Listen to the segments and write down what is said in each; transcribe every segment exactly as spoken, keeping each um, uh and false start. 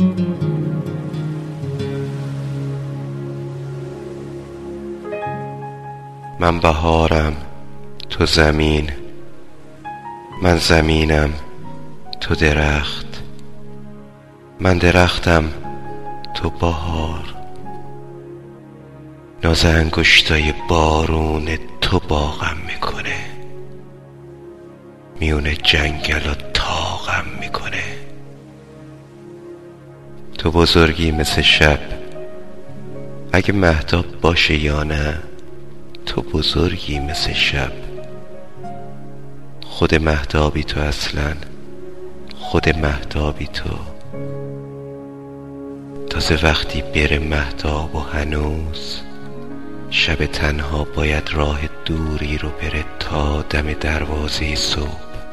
من بهارم تو زمین، من زمینم تو درخت، من درختم تو بهار. ناز انگشتای بارون تو باغم میکنه، میونه جنگل و تاغم میکنه. تو بزرگی مثل شب، اگه مهتاب باشه یا نه، تو بزرگی مثل شب. خود مهتابی تو، اصلا خود مهتابی تو. تازه وقتی بره مهتاب و هنوز شب تنها باید راه دوری رو بره تا دم دروازه صبح.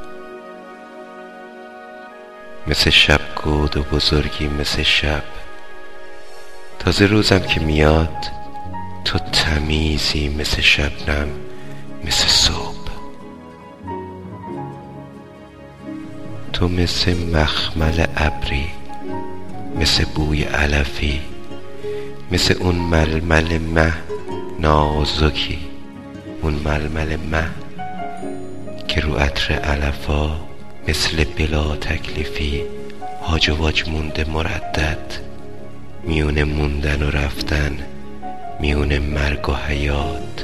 مثل شب گود و بزرگی مثل شب. تازه روزم که میاد تو تمیزی مثل شبنم مثل صبح. تو مثل مخمل ابری، مثل بوی علفی، مثل اون ململ مه نازکی، اون ململ مه که رو عطر علفا مثل بلا تکلیفی هاج و واج مونده مردد، میونه موندن و رفتن، میونه مرگ و حیات.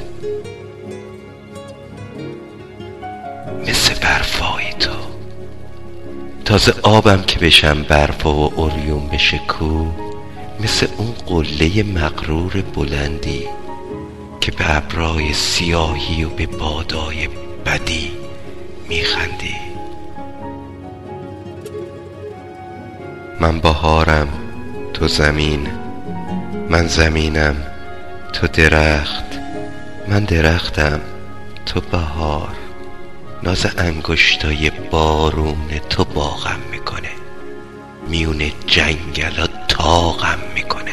مثل برفایی تو، تازه آبم که بشم برف و عریون بشه کو، مثل اون قله مغرور بلندی که به ابرای سیاهی و به بادای بدی میخندی. من بهارم تو زمین، من زمینم تو درخت، من درختم تو بهار. ناز انگشتای بارون تو باغم میکنه، میونه جنگلا تاغم میکنه.